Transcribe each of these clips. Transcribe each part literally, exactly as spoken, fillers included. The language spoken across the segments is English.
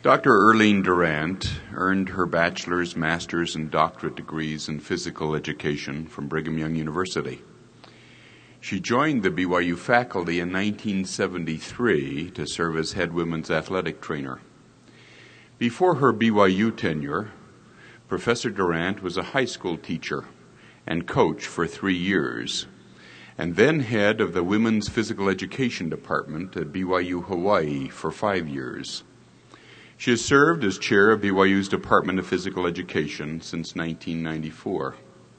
Doctor Erlene Durant earned her bachelor's, master's, and doctorate degrees in physical education from Brigham Young University. She joined the B Y U faculty in nineteen seventy-three to serve as head women's athletic trainer. Before her B Y U tenure, Professor Durant was a high school teacher and coach for three years, and then head of the Women's Physical Education Department at B Y U Hawaii for five years. She has served as chair of B Y U's Department of Physical Education since nineteen ninety-four.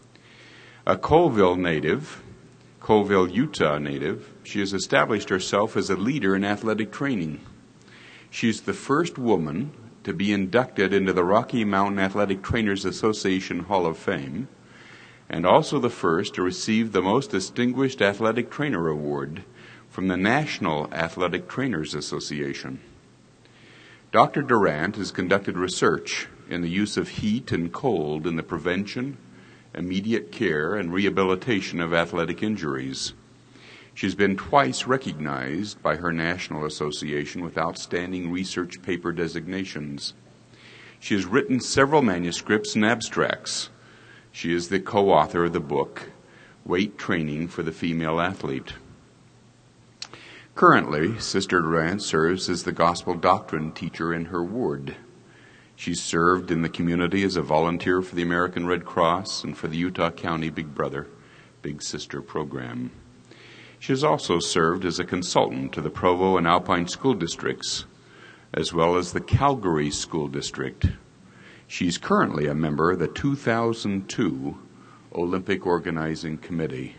A Colville native, Colville, Utah native, she has established herself as a leader in athletic training. She is the first woman to be inducted into the Rocky Mountain Athletic Trainers Association Hall of Fame, and also the first to receive the Most Distinguished Athletic Trainer Award from the National Athletic Trainers Association. Doctor Durant has conducted research in the use of heat and cold in the prevention, immediate care, and rehabilitation of athletic injuries. She's been twice recognized by her national association with outstanding research paper designations. She has written several manuscripts and abstracts. She is the co-author of the book, Weight Training for the Female Athlete. Currently, Sister Durant serves as the gospel doctrine teacher in her ward. She's served in the community as a volunteer for the American Red Cross and for the Utah County Big Brother, Big Sister program. She has also served as a consultant to the Provo and Alpine school districts, as well as the Calgary School District. She's currently a member of the two thousand two Olympic Organizing Committee.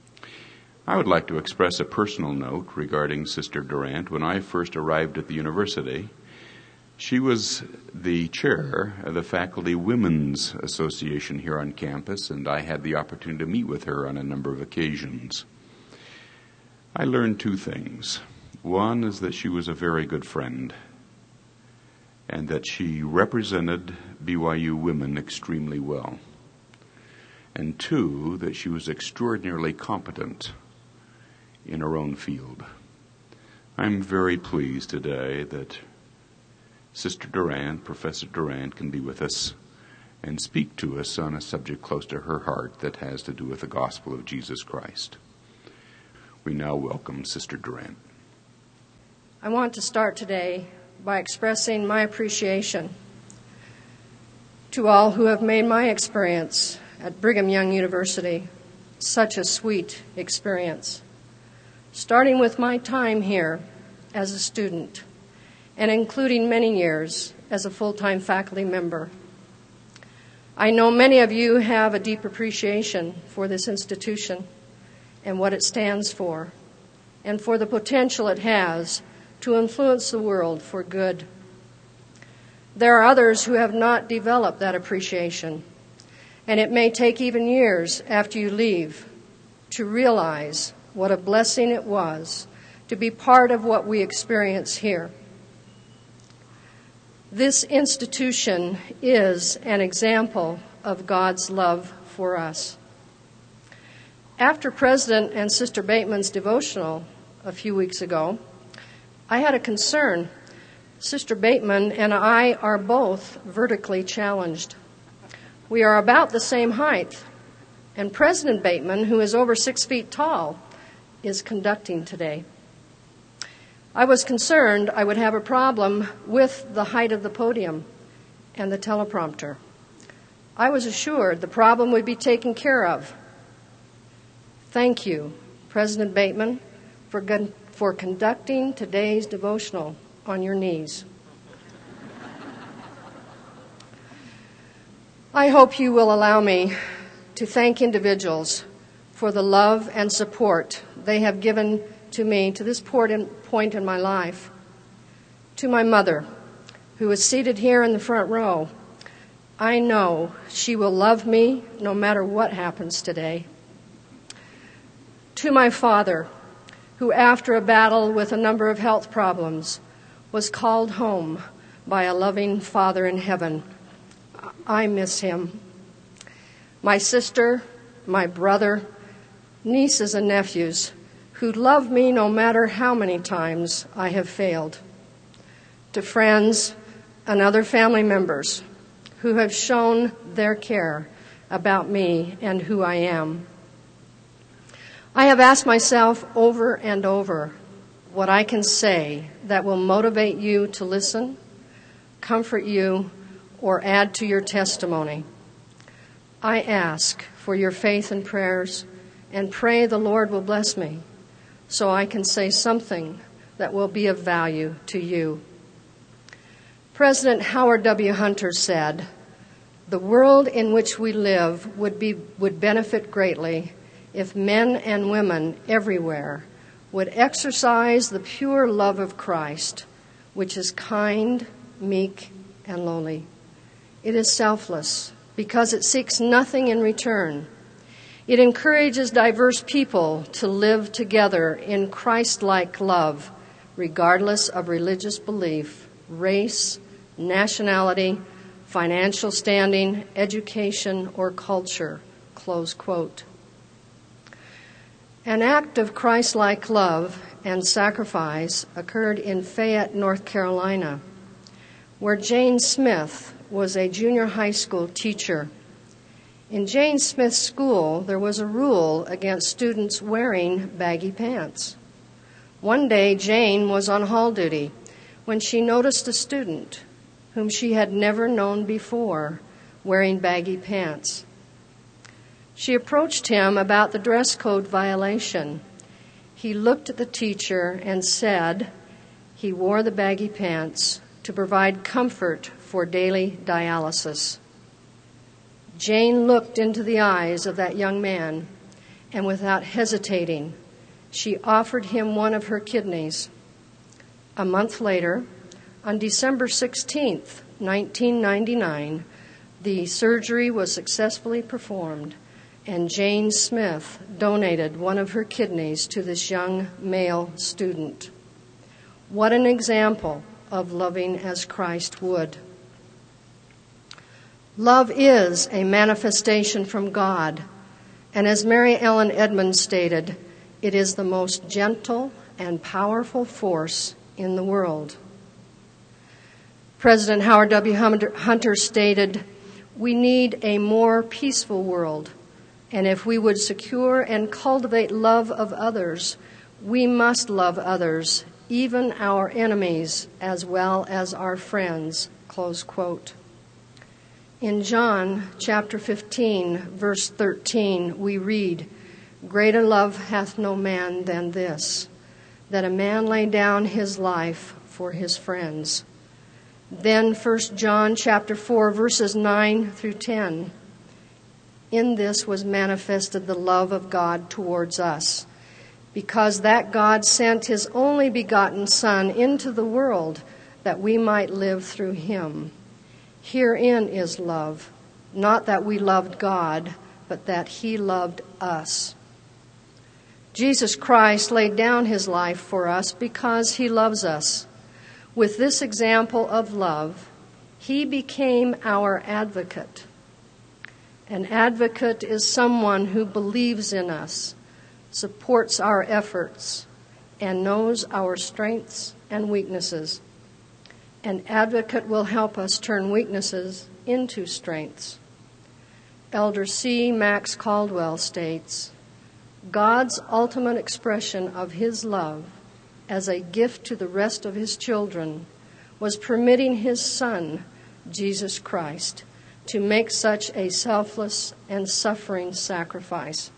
I would like to express a personal note regarding Sister Durant. When I first arrived at the university, she was the chair of the Faculty Women's Association here on campus, and I had the opportunity to meet with her on a number of occasions. I learned two things. One is that she was a very good friend, and that she represented B Y U women extremely well. And two, that she was extraordinarily competent in her own field. I'm very pleased today that Sister Durant, Professor Durant, can be with us and speak to us on a subject close to her heart that has to do with the gospel of Jesus Christ. We now welcome Sister Durant. I want to start today by expressing my appreciation to all who have made my experience at Brigham Young University such a sweet experience, starting with my time here as a student and including many years as a full-time faculty member. I know many of you have a deep appreciation for this institution and what it stands for, and for the potential it has to influence the world for good. There are others who have not developed that appreciation, and it may take even years after you leave to realize what a blessing it was to be part of what we experience here. This institution is an example of God's love for us. After President and Sister Bateman's devotional a few weeks ago, I had a concern. Sister Bateman and I are both vertically challenged. We are about the same height, and President Bateman, who is over six feet tall, is conducting today. I was concerned I would have a problem with the height of the podium and the teleprompter. I was assured the problem would be taken care of. Thank you, President Bateman, for, gun- for conducting today's devotional on your knees. I hope you will allow me to thank individuals for the love and support they have given to me to this point in my life. To my mother, who is seated here in the front row, I know she will love me no matter what happens today. To my father, who after a battle with a number of health problems was called home by a loving Father in heaven. I miss him. My sister, my brother, nieces and nephews, who love me no matter how many times I have failed. To friends, and other family members who have shown their care about me and who I am. I have asked myself over and over what I can say that will motivate you to listen, comfort you, or add to your testimony. I ask for your faith and prayers and pray the Lord will bless me so I can say something that will be of value to you. President Howard W. Hunter said, "The world in which we live would be would benefit greatly if men and women everywhere would exercise the pure love of Christ, which is kind, meek, and lowly. It is selfless because it seeks nothing in return. It encourages diverse people to live together in Christ-like love, regardless of religious belief, race, nationality, financial standing, education, or culture." Close quote. An act of Christ-like love and sacrifice occurred in Fayette, North Carolina, where Jane Smith was a junior high school teacher. In Jane Smith's school, there was a rule against students wearing baggy pants. One day, Jane was on hall duty when she noticed a student whom she had never known before wearing baggy pants. She approached him about the dress code violation. He looked at the teacher and said he wore the baggy pants to provide comfort for daily dialysis. Jane looked into the eyes of that young man, and without hesitating, she offered him one of her kidneys. A month later, on December sixteenth, nineteen ninety-nine, the surgery was successfully performed, and Jane Smith donated one of her kidneys to this young male student. What an example of loving as Christ would. Love is a manifestation from God, and as Mary Ellen Edmonds stated, it is the most gentle and powerful force in the world. President Howard W. Hunter stated, "We need a more peaceful world, and if we would secure and cultivate love of others, we must love others, even our enemies, as well as our friends." Close quote. In John chapter fifteen, verse thirteen, we read, "Greater love hath no man than this, that a man lay down his life for his friends." Then First John chapter four, verses nine through ten. "In this was manifested the love of God towards us, because that God sent his only begotten Son into the world that we might live through him. Herein is love, not that we loved God, but that he loved us." Jesus Christ laid down his life for us because he loves us. With this example of love, he became our advocate. An advocate is someone who believes in us, supports our efforts, and knows our strengths and weaknesses. An advocate will help us turn weaknesses into strengths. Elder C. Max Caldwell states, "God's ultimate expression of his love as a gift to the rest of his children was permitting his Son, Jesus Christ, to make such a selfless and suffering sacrifice."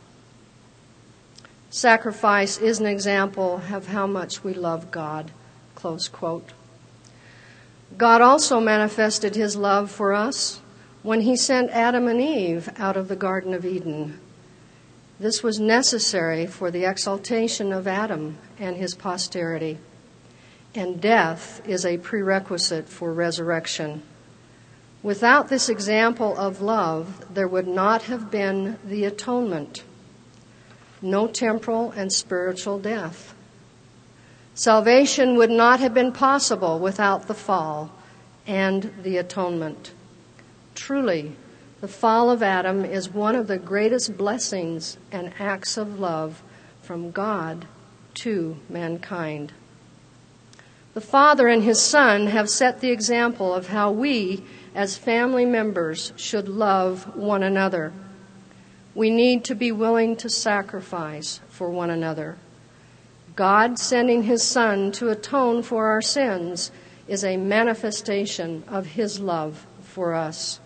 Sacrifice is an example of how much we love God. Close quote. God also manifested his love for us when he sent Adam and Eve out of the Garden of Eden. This was necessary for the exaltation of Adam and his posterity, and death is a prerequisite for resurrection. Without this example of love, there would not have been the atonement. No temporal and spiritual death. Salvation would not have been possible without the fall and the atonement. Truly, the fall of Adam is one of the greatest blessings and acts of love from God to mankind. The Father and His Son have set the example of how we, as family members, should love one another. We need to be willing to sacrifice for one another. God sending His Son to atone for our sins is a manifestation of His love for us.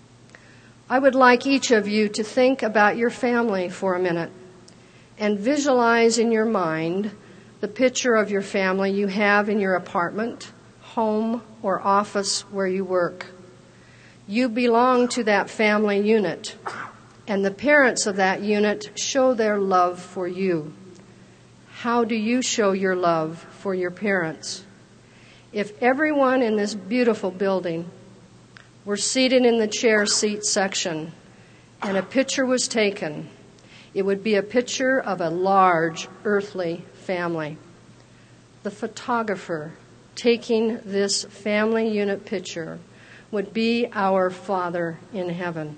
I would like each of you to think about your family for a minute and visualize in your mind the picture of your family you have in your apartment, home, or office where you work. You belong to that family unit, and the parents of that unit show their love for you. How do you show your love for your parents? If everyone in this beautiful building were seated in the chair seat section and a picture was taken, it would be a picture of a large earthly family. The photographer taking this family unit picture would be our Father in heaven.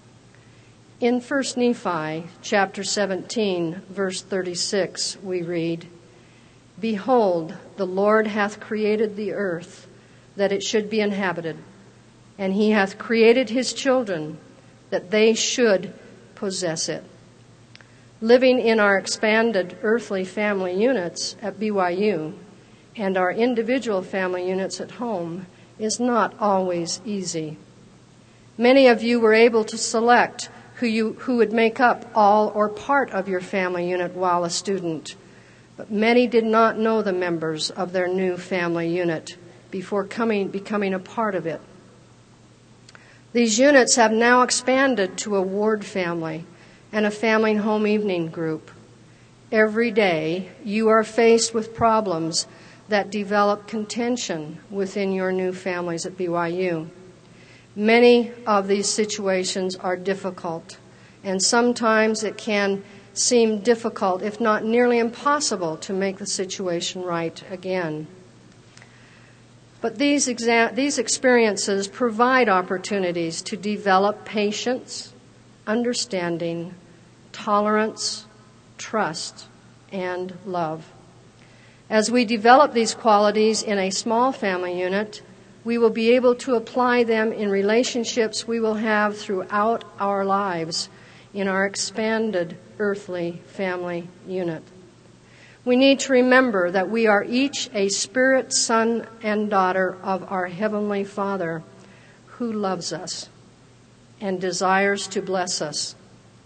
In First Nephi chapter seventeen, verse thirty-six, we read, "Behold, the Lord hath created the earth, that it should be inhabited, and He hath created His children, that they should possess it." Living in our expanded earthly family units at B Y U and our individual family units at home is not always easy. Many of you were able to select who you who would make up all or part of your family unit while a student, but many did not know the members of their new family unit before coming becoming a part of it. These units have now expanded to a ward family and a family and home evening group. Every day, you are faced with problems that develop contention within your new families at B Y U. Many of these situations are difficult, and sometimes it can seem difficult, if not nearly impossible, to make the situation right again. But these, exa- these experiences provide opportunities to develop patience, understanding, tolerance, trust, and love. As we develop these qualities in a small family unit, we will be able to apply them in relationships we will have throughout our lives in our expanded earthly family unit. We need to remember that we are each a spirit son and daughter of our Heavenly Father who loves us and desires to bless us.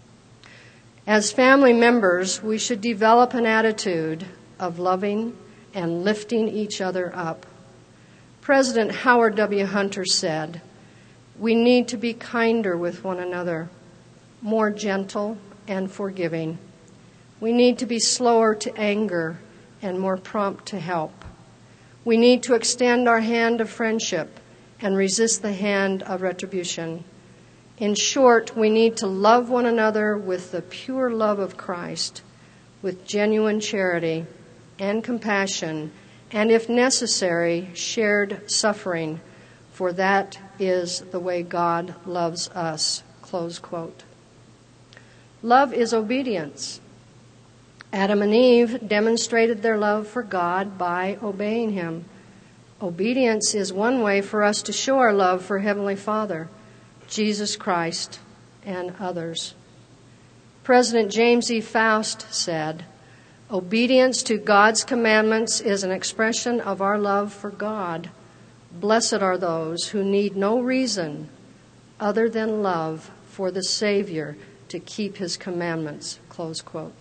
As family members, we should develop an attitude of loving and lifting each other up. President Howard W. Hunter said, "We need to be kinder with one another, more gentle and forgiving. We need to be slower to anger and more prompt to help. We need to extend our hand of friendship and resist the hand of retribution. In short, we need to love one another with the pure love of Christ, with genuine charity and compassion, and if necessary, shared suffering, for that is the way God loves us." Close quote. Love is obedience. Adam and Eve demonstrated their love for God by obeying Him. Obedience is one way for us to show our love for Heavenly Father, Jesus Christ, and others. President James E. Faust said, "Obedience to God's commandments is an expression of our love for God. Blessed are those who need no reason other than love for the Savior to keep His commandments." Close quote.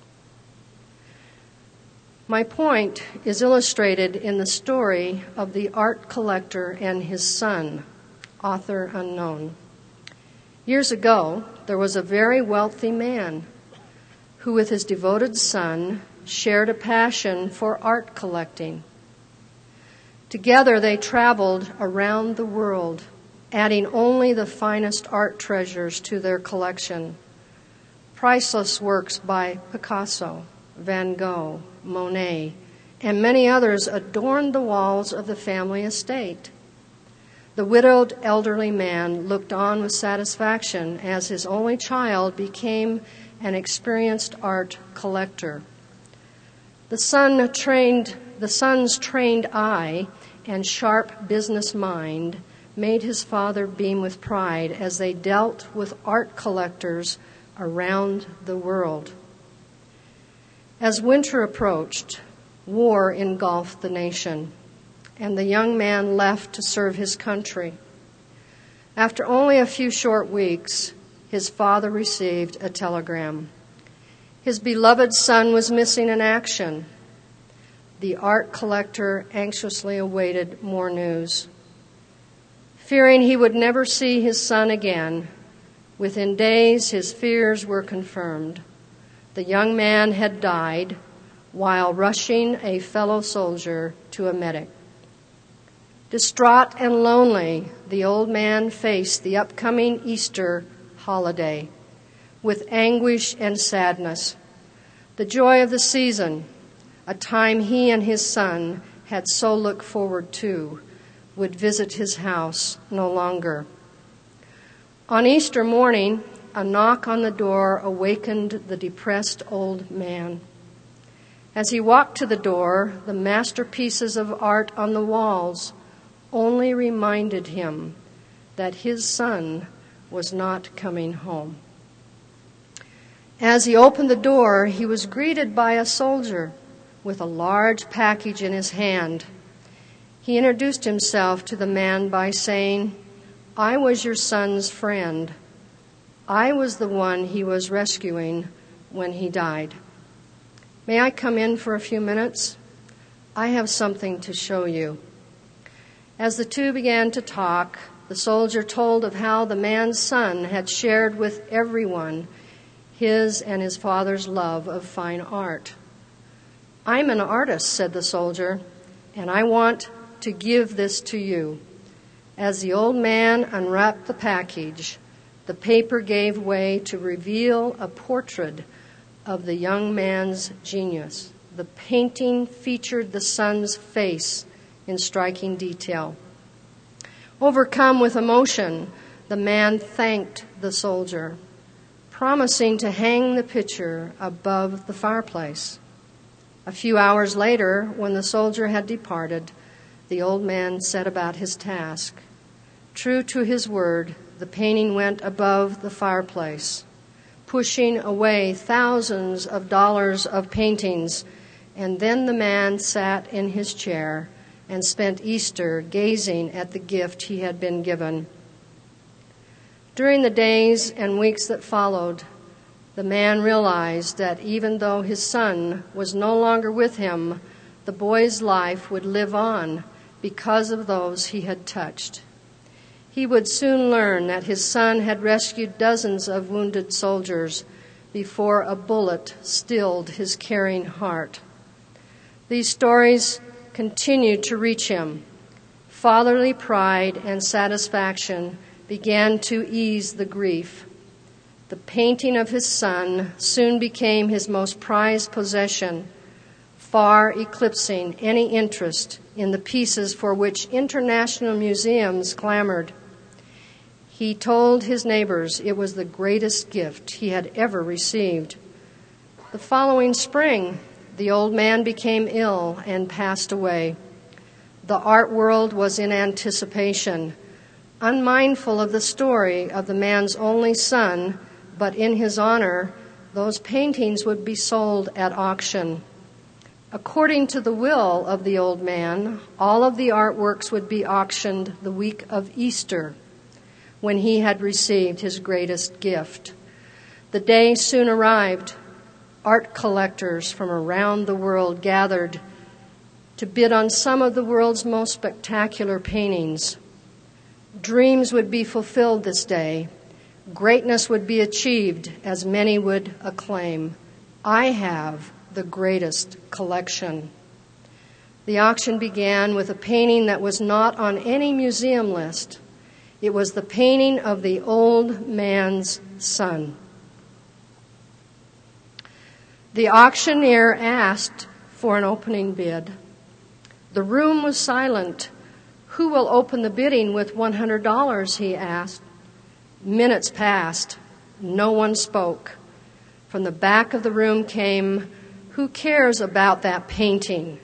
My point is illustrated in the story of the art collector and his son, author unknown. Years ago, there was a very wealthy man who, with his devoted son, shared a passion for art collecting. Together, they traveled around the world, adding only the finest art treasures to their collection. Priceless works by Picasso, Van Gogh, Monet, and many others adorned the walls of the family estate. The widowed elderly man looked on with satisfaction as his only child became an experienced art collector. The son trained the son's trained eye and sharp business mind made his father beam with pride as they dealt with art collectors around the world. As winter approached, war engulfed the nation, and the young man left to serve his country. After only a few short weeks, his father received a telegram. His beloved son was missing in action. The art collector anxiously awaited more news. Fearing he would never see his son again, within days his fears were confirmed. The young man had died while rushing a fellow soldier to a medic. Distraught and lonely, the old man faced the upcoming Easter holiday with anguish and sadness. The joy of the season, a time he and his son had so looked forward to, would visit his house no longer. On Easter morning, a knock on the door awakened the depressed old man. As he walked to the door, the masterpieces of art on the walls only reminded him that his son was not coming home. As he opened the door, he was greeted by a soldier with a large package in his hand. He introduced himself to the man by saying, "I was your son's friend. I was the one he was rescuing when he died. May I come in for a few minutes? I have something to show you." As the two began to talk, the soldier told of how the man's son had shared with everyone his and his father's love of fine art. "I'm an artist," said the soldier, "and I want to give this to you." As the old man unwrapped the package, the paper gave way to reveal a portrait of the young man's genius. The painting featured the son's face in striking detail. Overcome with emotion, the man thanked the soldier, promising to hang the picture above the fireplace. A few hours later, when the soldier had departed, the old man set about his task. True to his word, the painting went above the fireplace, pushing away thousands of dollars of paintings, and then the man sat in his chair and spent Easter gazing at the gift he had been given. During the days and weeks that followed, the man realized that even though his son was no longer with him, the boy's life would live on because of those he had touched. He would soon learn that his son had rescued dozens of wounded soldiers before a bullet stilled his caring heart. These stories continued to reach him. Fatherly pride and satisfaction began to ease the grief. The painting of his son soon became his most prized possession, far eclipsing any interest in the pieces for which international museums clamored. He told his neighbors it was the greatest gift he had ever received. The following spring, the old man became ill and passed away. The art world was in anticipation, unmindful of the story of the man's only son, but in his honor, those paintings would be sold at auction. According to the will of the old man, all of the artworks would be auctioned the week of Easter, when he had received his greatest gift. The day soon arrived. Art collectors from around the world gathered to bid on some of the world's most spectacular paintings. Dreams would be fulfilled this day. Greatness would be achieved, as many would acclaim. I have the greatest collection. The auction began with a painting that was not on any museum list. It was the painting of the old man's son. The auctioneer asked for an opening bid. The room was silent. "Who will open the bidding with one hundred dollars, he asked. Minutes passed. No one spoke. From the back of the room came, "Who cares about that painting?"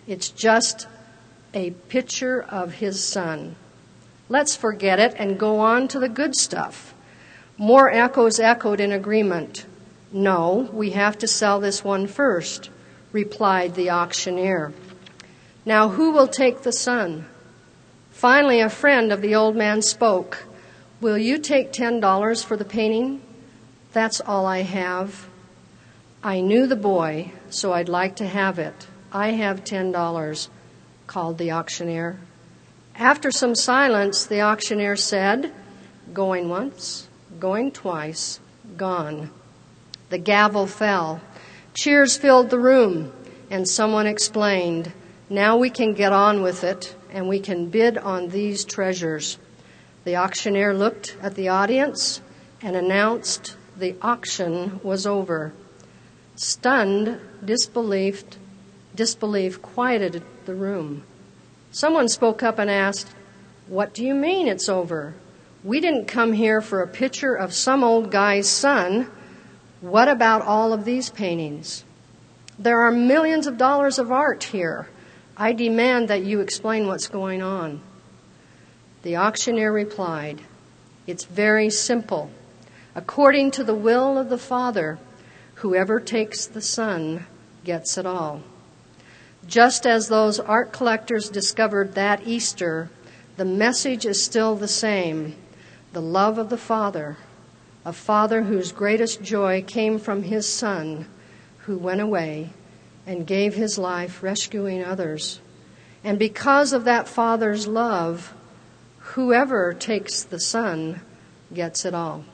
It's just a picture of his son. Let's forget it and go on to the good stuff. More echoes echoed in agreement. No, we have to sell this one first, replied the auctioneer. Now who will take the son? Finally, a friend of the old man spoke. Will you take ten dollars for the painting? That's all I have. I knew the boy, so I'd like to have it. I have ten dollars, called the auctioneer. After some silence, the auctioneer said, going once, going twice, gone. The gavel fell. Cheers filled the room, and someone explained, now we can get on with it, and we can bid on these treasures. The auctioneer looked at the audience and announced the auction was over. Stunned, disbelief, disbelief quieted the room. Someone spoke up and asked, what do you mean it's over? We didn't come here for a picture of some old guy's son. What about all of these paintings? There are millions of dollars of art here. I demand that you explain what's going on. The auctioneer replied, it's very simple. According to the will of the Father, whoever takes the Son gets it all. Just as those art collectors discovered that Easter, the message is still the same. The love of the Father, a Father whose greatest joy came from his Son, who went away and gave his life rescuing others. And because of that Father's love, whoever takes the Son gets it all.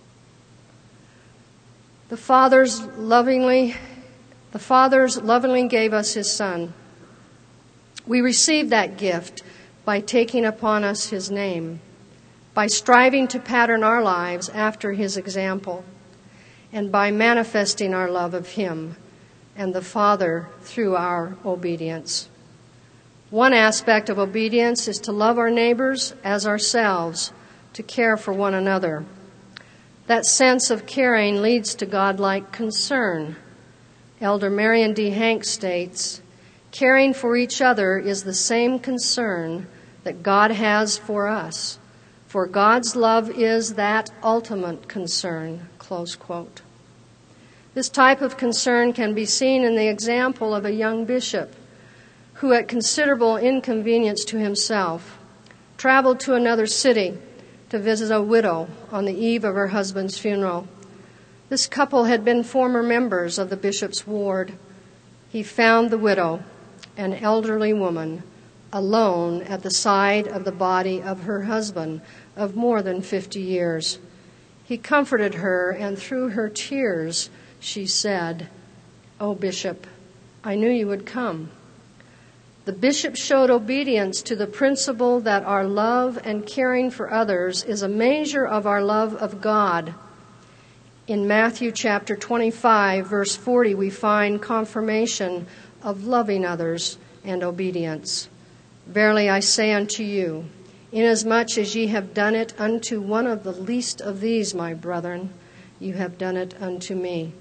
The Father's lovingly, the Father's lovingly gave us his Son. We receive that gift by taking upon us his name, by striving to pattern our lives after his example, and by manifesting our love of him and the Father through our obedience. One aspect of obedience is to love our neighbors as ourselves, to care for one another. That sense of caring leads to godlike concern. Elder Marion D. Hanks states, caring for each other is the same concern that God has for us, for God's love is that ultimate concern, close quote. This type of concern can be seen in the example of a young bishop who, at considerable inconvenience to himself, traveled to another city to visit a widow on the eve of her husband's funeral. This couple had been former members of the bishop's ward. He found the widow, an elderly woman, alone at the side of the body of her husband of more than fifty years. He comforted her, and through her tears, she said, "Oh, Bishop, I knew you would come." The bishop showed obedience to the principle that our love and caring for others is a measure of our love of God. In Matthew chapter twenty-five, verse forty, we find confirmation of loving others and obedience. Verily I say unto you, inasmuch as ye have done it unto one of the least of these, my brethren, you have done it unto me.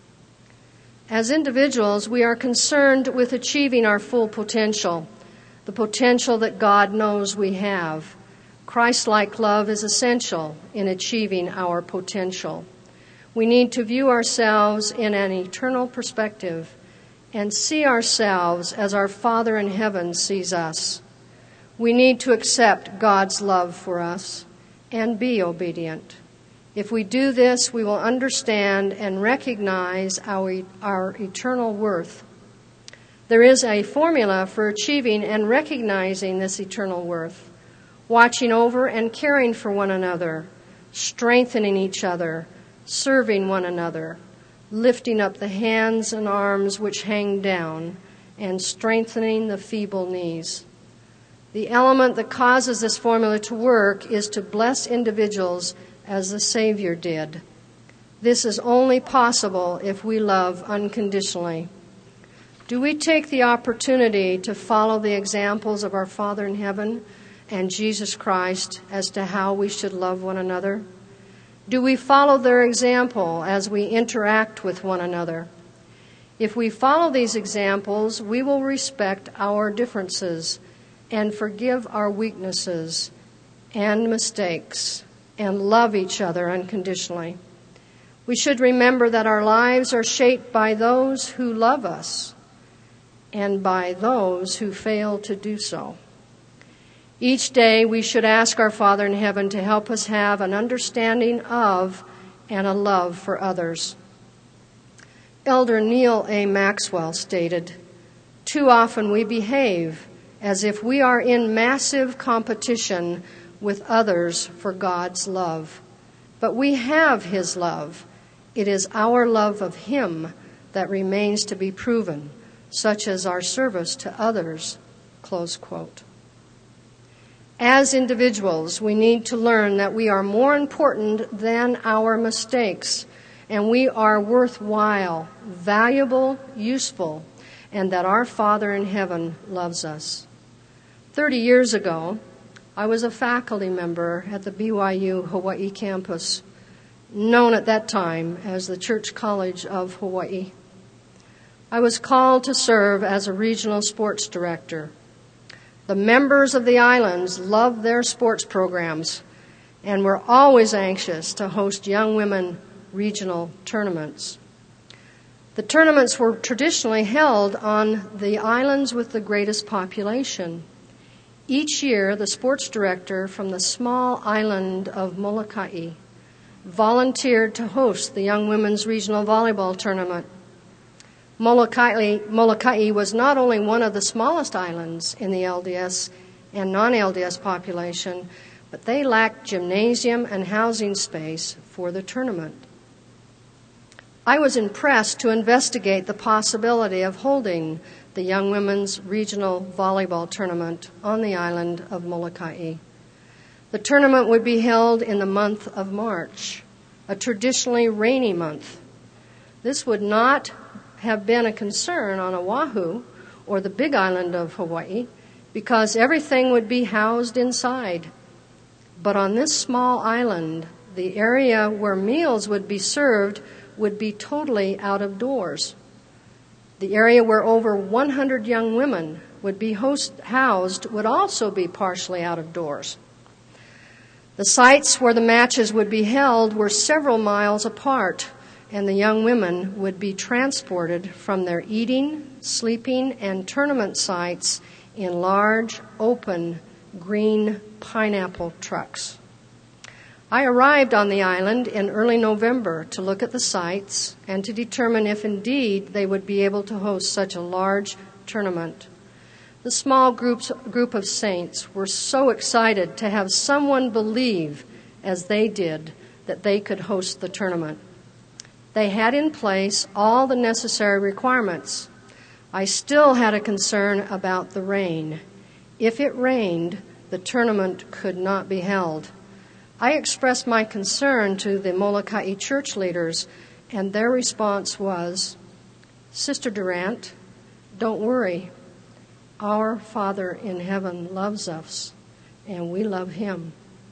As individuals, we are concerned with achieving our full potential, the potential that God knows we have. Christ-like love is essential in achieving our potential. We need to view ourselves in an eternal perspective and see ourselves as our Father in heaven sees us. We need to accept God's love for us and be obedient. If we do this, we will understand and recognize our, our eternal worth. There is a formula for achieving and recognizing this eternal worth: watching over and caring for one another, strengthening each other, serving one another, lifting up the hands and arms which hang down, and strengthening the feeble knees. The element that causes this formula to work is to bless individuals as the Savior did. This is only possible if we love unconditionally. Do we take the opportunity to follow the examples of our Father in heaven and Jesus Christ as to how we should love one another? Do we follow their example as we interact with one another? If we follow these examples, we will respect our differences and forgive our weaknesses and mistakes and love each other unconditionally. We should remember that our lives are shaped by those who love us and by those who fail to do so. Each day we should ask our Father in heaven to help us have an understanding of and a love for others. Elder Neil A. Maxwell stated, "Too often we behave as if we are in massive competition with others for God's love. But we have His love. It is our love of Him that remains to be proven, such as our service to others." Close quote. As individuals, we need to learn that we are more important than our mistakes, and we are worthwhile, valuable, useful, and that our Father in heaven loves us. Thirty years ago, I was a faculty member at the B Y U Hawaii campus, known at that time as the Church College of Hawaii. I was called to serve as a regional sports director. The members of the islands loved their sports programs and were always anxious to host young women regional tournaments. The tournaments were traditionally held on the islands with the greatest population. Each year, the sports director from the small island of Molokai volunteered to host the Young Women's Regional Volleyball Tournament. Molokai, Molokai was not only one of the smallest islands in the L D S and non-L D S population, but they lacked gymnasium and housing space for the tournament. I was impressed to investigate the possibility of holding the Young Women's Regional Volleyball Tournament on the island of Molokai. The tournament would be held in the month of March, a traditionally rainy month. This would not have been a concern on Oahu or the Big Island of Hawaii because everything would be housed inside. But on this small island, the area where meals would be served would be totally out of doors. The area where over one hundred young women would be host, housed would also be partially out of doors. The sites where the matches would be held were several miles apart, and the young women would be transported from their eating, sleeping, and tournament sites in large, open, green pineapple trucks. I arrived on the island in early November to look at the sites and to determine if indeed they would be able to host such a large tournament. The small groups, group of saints were so excited to have someone believe, as they did, that they could host the tournament. They had in place all the necessary requirements. I still had a concern about the rain. If it rained, the tournament could not be held. I expressed my concern to the Molokai church leaders, and their response was, "Sister Durant, don't worry. Our Father in heaven loves us, and we love Him."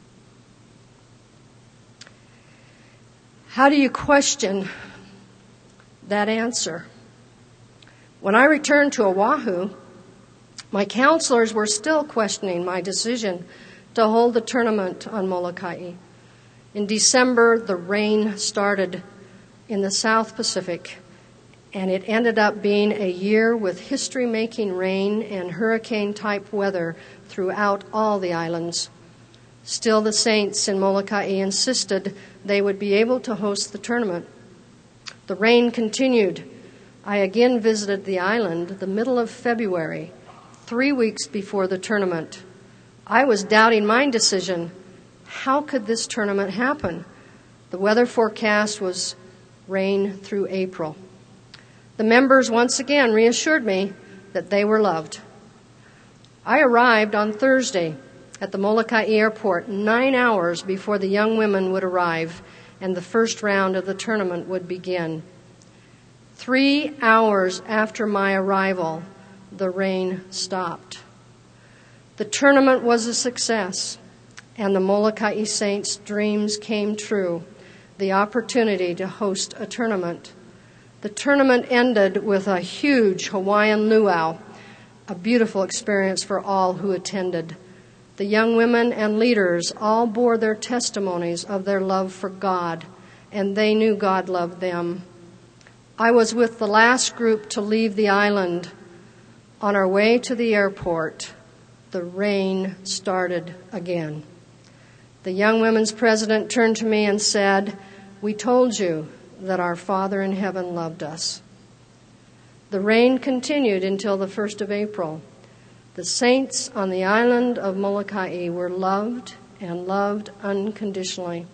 How do you question that answer? When I returned to Oahu, my counselors were still questioning my decision to hold the tournament on Molokai. In December, the rain started in the South Pacific, and it ended up being a year with history-making rain and hurricane-type weather throughout all the islands. Still, the saints in Molokai insisted they would be able to host the tournament. The rain continued. I again visited the island the middle of February, three weeks before the tournament. I was doubting my decision. How could this tournament happen? The weather forecast was rain through April. The members once again reassured me that they were loved. I arrived on Thursday at the Molokai airport nine hours before the young women would arrive and the first round of the tournament would begin. Three hours after my arrival, the rain stopped. The tournament was a success, and the Molokai Saints' dreams came true, the opportunity to host a tournament. The tournament ended with a huge Hawaiian luau, a beautiful experience for all who attended. The young women and leaders all bore their testimonies of their love for God, and they knew God loved them. I was with the last group to leave the island. On our way to the airport, the rain started again. The young women's president turned to me and said, "We told you that our Father in heaven loved us." The rain continued until the first of April. The saints on the island of Molokai were loved and loved unconditionally.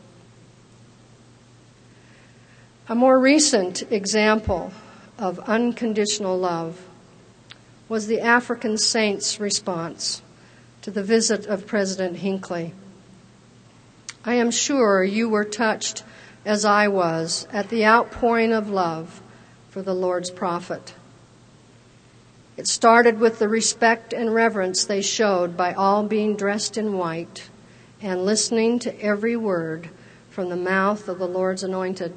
A more recent example of unconditional love was the African saints' response to the visit of President Hinckley. I am sure you were touched as I was at the outpouring of love for the Lord's prophet. It started with the respect and reverence they showed by all being dressed in white and listening to every word from the mouth of the Lord's anointed.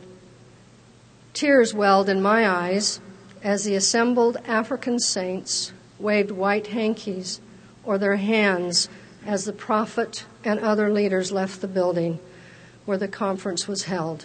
Tears welled in my eyes as the assembled African saints waved white hankies or their hands as the prophet and other leaders left the building where the conference was held.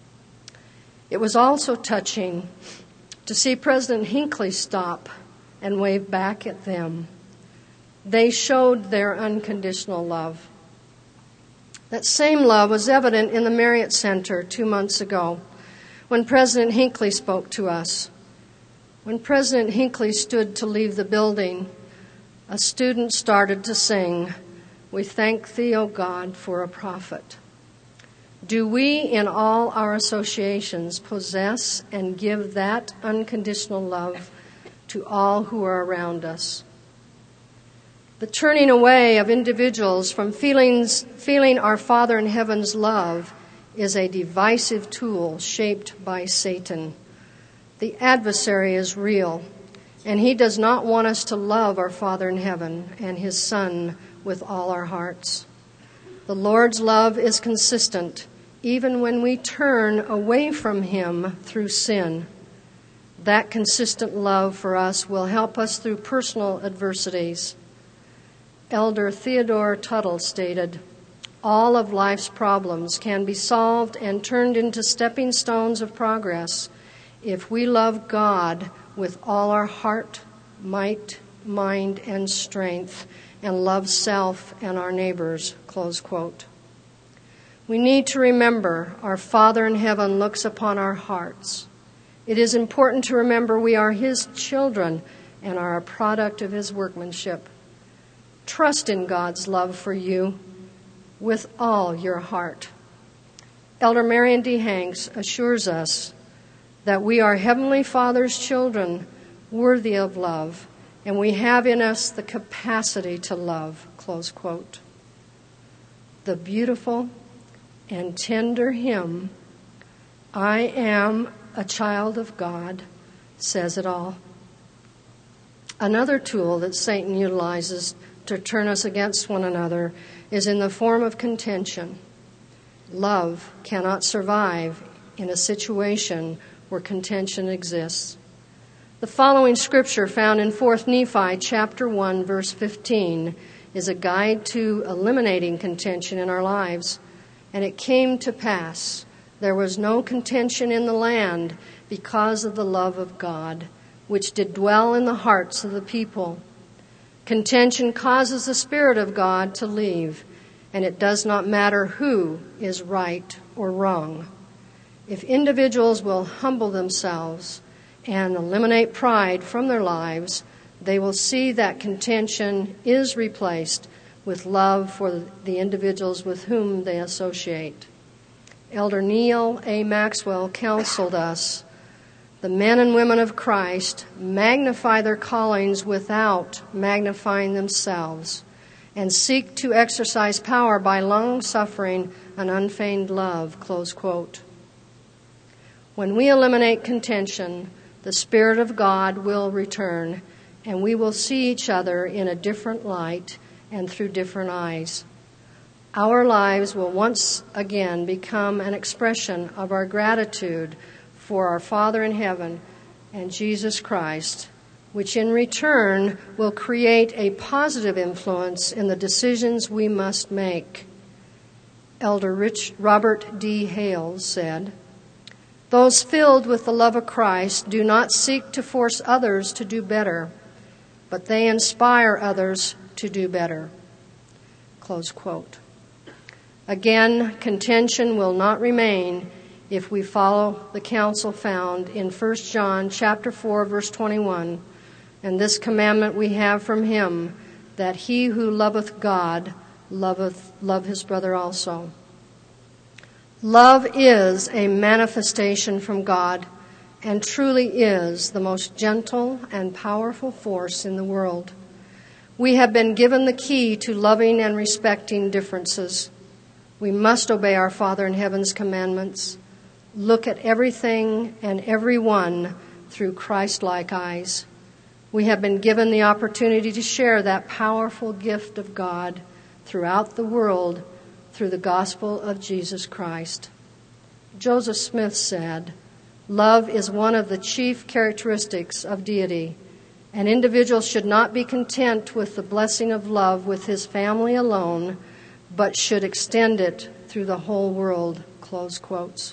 It was also touching to see President Hinckley stop and wave back at them. They showed their unconditional love. That same love was evident in the Marriott Center two months ago when President Hinckley spoke to us. When President Hinckley stood to leave the building, a student started to sing, "We thank thee, O God, for a prophet." Do we in all our associations possess and give that unconditional love to all who are around us? The turning away of individuals from feelings, feeling our Father in heaven's love is a divisive tool shaped by Satan. The adversary is real, and he does not want us to love our Father in heaven and his Son with all our hearts. The Lord's love is consistent even when we turn away from him through sin. That consistent love for us will help us through personal adversities. Elder Theodore Tuttle stated, "All of life's problems can be solved and turned into stepping stones of progress if we love God with all our heart, might, mind, and strength, and love self and our neighbors," close quote. We need to remember our Father in heaven looks upon our hearts. It is important to remember we are his children and are a product of his workmanship. Trust in God's love for you with all your heart. Elder Marion D. Hanks assures us that we are Heavenly Father's children, worthy of love, and we have in us the capacity to love, close quote. The beautiful and tender hymn, "I Am a Child of God," says it all. Another tool that Satan utilizes to turn us against one another is in the form of contention. Love cannot survive in a situation where contention exists. The following scripture found in Fourth Nephi chapter one, verse fifteen, is a guide to eliminating contention in our lives. "And it came to pass, there was no contention in the land because of the love of God, which did dwell in the hearts of the people. Contention causes the Spirit of God to leave, and it does not matter who is right or wrong. If individuals will humble themselves and eliminate pride from their lives, they will see that contention is replaced with love for the individuals with whom they associate." Elder Neil A. Maxwell counseled us, "The men and women of Christ magnify their callings without magnifying themselves, and seek to exercise power by long-suffering and unfeigned love," close quote. When we eliminate contention, the Spirit of God will return, and we will see each other in a different light and through different eyes. Our lives will once again become an expression of our gratitude for our Father in heaven and Jesus Christ, which in return will create a positive influence in the decisions we must make. Elder Rich, Robert D. Hales said, "Those filled with the love of Christ do not seek to force others to do better, but they inspire others to do better." Close quote. Again, contention will not remain if we follow the counsel found in First John chapter four, verse twenty-one, and this commandment we have from him, that he who loveth God loveth love his brother also. Love is a manifestation from God and truly is the most gentle and powerful force in the world. We have been given the key to loving and respecting differences. We must obey our Father in heaven's commandments, look at everything and everyone through Christ-like eyes. We have been given the opportunity to share that powerful gift of God throughout the world through the gospel of Jesus Christ. Joseph Smith said, "Love is one of the chief characteristics of deity. An individual should not be content with the blessing of love with his family alone, but should extend it through the whole world." Close quotes.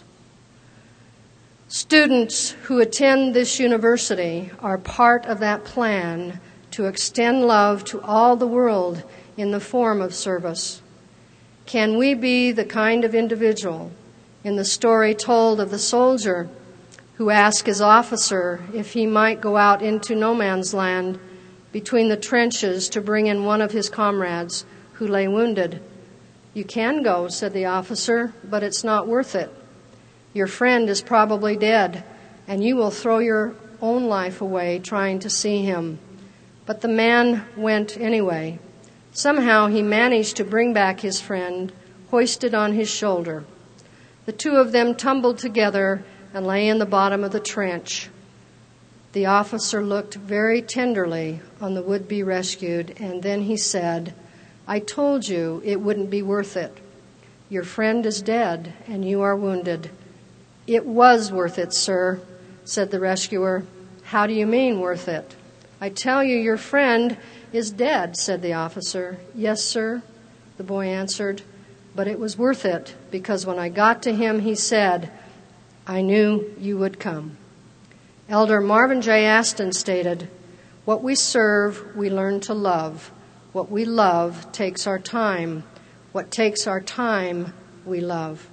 Students who attend this university are part of that plan to extend love to all the world in the form of service. Can we be the kind of individual in the story told of the soldier who asked his officer if he might go out into no man's land between the trenches to bring in one of his comrades who lay wounded? "You can go," said the officer, "but it's not worth it. Your friend is probably dead, and you will throw your own life away trying to see him." But the man went anyway. Somehow he managed to bring back his friend, hoisted on his shoulder. The two of them tumbled together and lay in the bottom of the trench. The officer looked very tenderly on the would-be rescued, and then he said, "I told you it wouldn't be worth it. Your friend is dead, and you are wounded." "It was worth it, sir," said the rescuer. "How do you mean, worth it?" "I tell you, your friend is dead," said the officer. "Yes, sir," the boy answered, "but it was worth it, because when I got to him, he said, 'I knew you would come.'" Elder Marvin J. Aston stated, "What we serve, we learn to love. What we love takes our time. What takes our time, we love."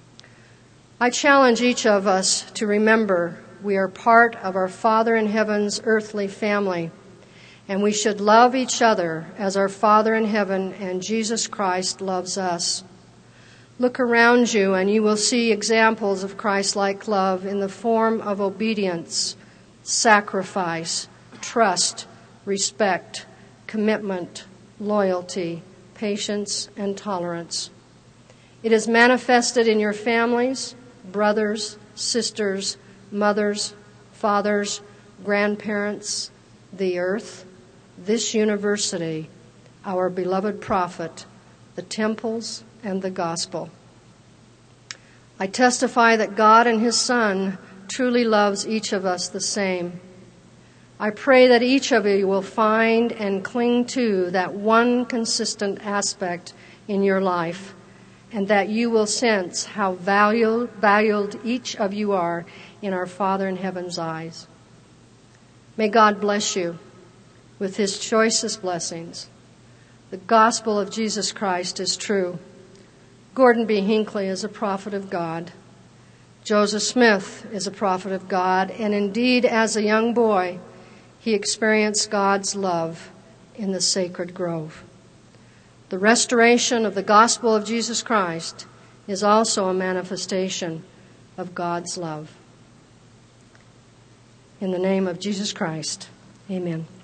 I challenge each of us to remember we are part of our Father in heaven's earthly family, and we should love each other as our Father in heaven and Jesus Christ loves us. Look around you and you will see examples of Christ-like love in the form of obedience, sacrifice, trust, respect, commitment, loyalty, patience, and tolerance. It is manifested in your families, brothers, sisters, mothers, fathers, grandparents, the earth, this university, our beloved prophet, the temples, and the gospel. I testify that God and his Son truly loves each of us the same. I pray that each of you will find and cling to that one consistent aspect in your life, and that you will sense how valued, valued each of you are in our Father in heaven's eyes. May God bless you with his choicest blessings. The gospel of Jesus Christ is true. Gordon B. Hinckley is a prophet of God. Joseph Smith is a prophet of God, and indeed, as a young boy, he experienced God's love in the sacred grove. The restoration of the gospel of Jesus Christ is also a manifestation of God's love. In the name of Jesus Christ, amen.